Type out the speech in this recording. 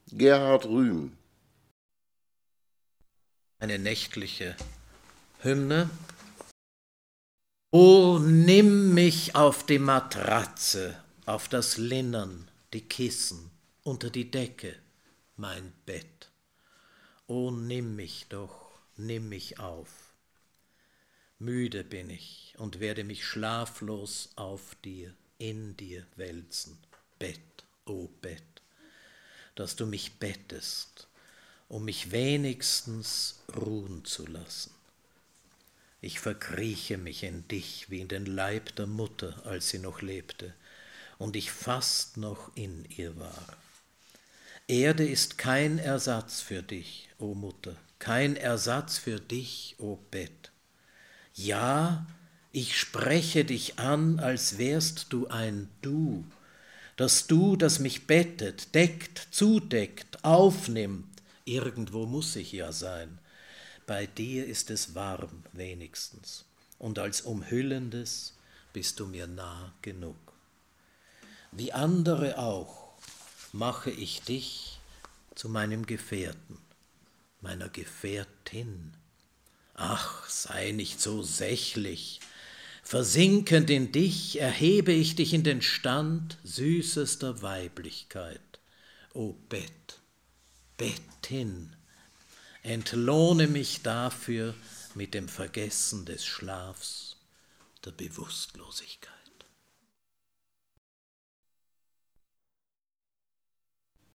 Gerhard Rühm. Eine nächtliche Hymne. O nimm mich auf die Matratze, auf das Linnen, die Kissen, unter die Decke, mein Bett. O nimm mich doch, nimm mich auf. Müde bin ich und werde mich schlaflos auf dir, in dir wälzen. Bett, o Bett, dass du mich bettest, um mich wenigstens ruhen zu lassen. Ich verkrieche mich in dich wie in den Leib der Mutter, als sie noch lebte, und ich fast noch in ihr war. Erde ist kein Ersatz für dich, o Mutter, kein Ersatz für dich, o Bett. Ja, ich spreche dich an, als wärst du ein Du, das mich bettet, deckt, zudeckt, aufnimmt. Irgendwo muss ich ja sein. Bei dir ist es warm wenigstens, und als Umhüllendes bist du mir nah genug. Wie andere auch mache ich dich zu meinem Gefährten, meiner Gefährtin. Ach, sei nicht so sächlich. Versinkend in dich erhebe ich dich in den Stand süßester Weiblichkeit. O Bett, Bettin, entlohne mich dafür mit dem Vergessen des Schlafs, der Bewusstlosigkeit.